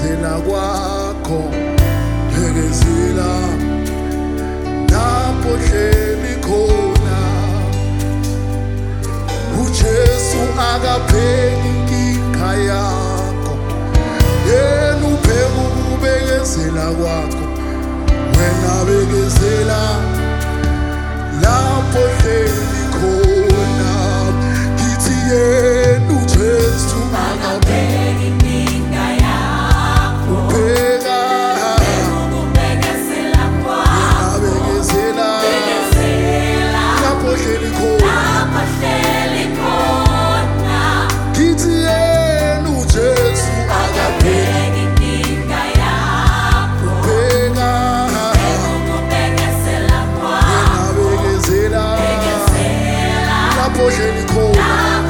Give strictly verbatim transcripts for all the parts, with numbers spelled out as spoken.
bekezela kwakho, bekezela lapho hleli khona. uJesu akapheli inkinga yakho, yena upheka ukubekezela kwakho. Wena bekezela lapho hleli khona. Kithi yena uJesu akapheli inkinga yakho, upheka ukubekezela kwakho. Wena bekezela lapho hleli khona. Kithi yena uJesu akapheli inkinga yakho, upheka ukubekezela kwakho. Wena bekezela lapho hleli khona.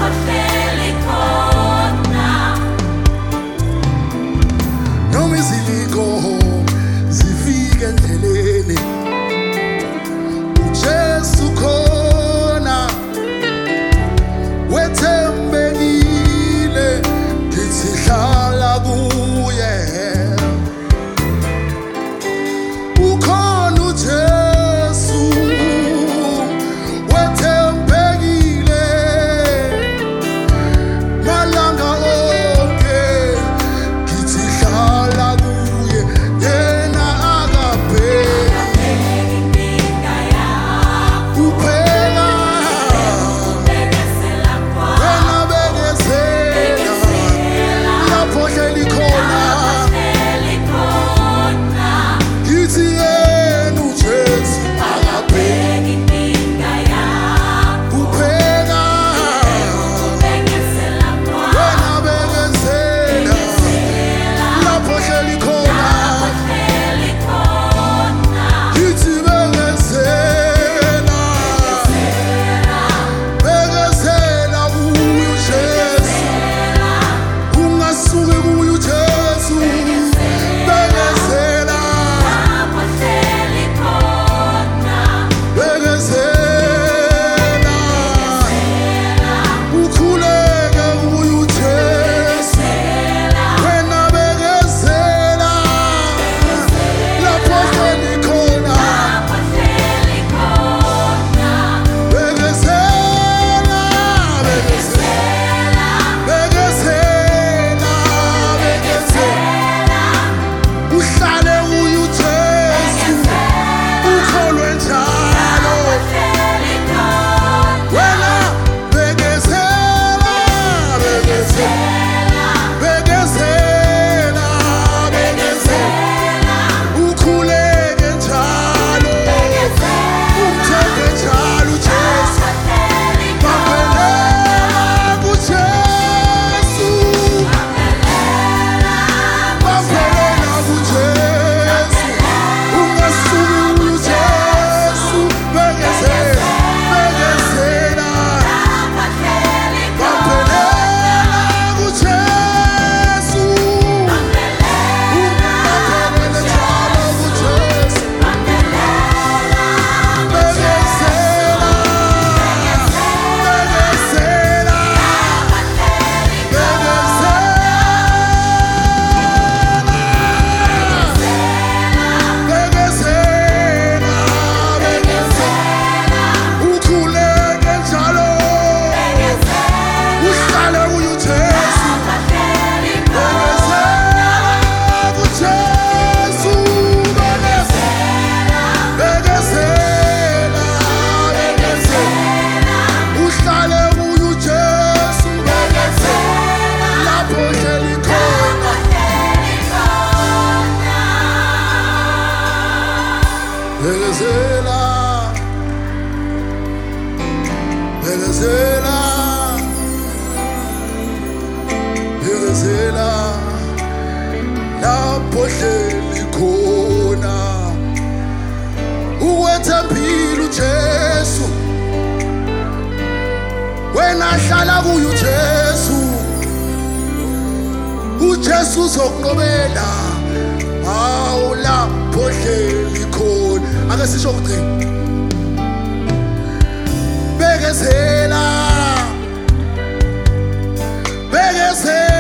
Noma izifiko zifike endleleni, uJesu khona. Wethembekile kithi hlala kuye. Ukhona uJesu wethembekile malanga onke. Kithi hlala kuye, yena akapheli inkinga yakho, upheka ukubekezela kwakho. Wena bekezela lapho hleli khona. Kithi yena uJesu akapheli inkinga yakho, upheka ukubekezela kwakho. Wena bekezela lapho hleli khona. Kithi bekezela, bekezela kuye uJesu, ungasuki kuye uJesu. Bekezela, bekezela, ukhuleke kuye uJesu. Wena bekezela lapho hleli khona. Bekezela, bekezela, bekezela, bekezela, uhlale kuye uJesu, ukholwe njalo. Wena bekezela, bekezela, bekezela, bekezela, ukhuleke njalo, umthembe njalo uJesu. Bambelela kuJesu, bambelela kuJesu, ungasuki kuJesu. Bekezela, bekezela, bambelela kuJesu, umbambelele njalo kuJesu. Bekezela, bekezela, bekezela, bekezela, ukhuleke njalo, uhlale kuye uJesu. Bekezela kuJesu, bekezela, bekezela, bekezela, uhlale kuye uJesu. Bekezela lapho hleli khona. Bekezela, bekezela, bekezela lapho hleli khona. Uwethembile uJesu, wena hlala kuye uJesu. uJesu uzokunqobela, hawu lapho hleli khona. Ake sisho ukugcina. Bekezela, bekezela.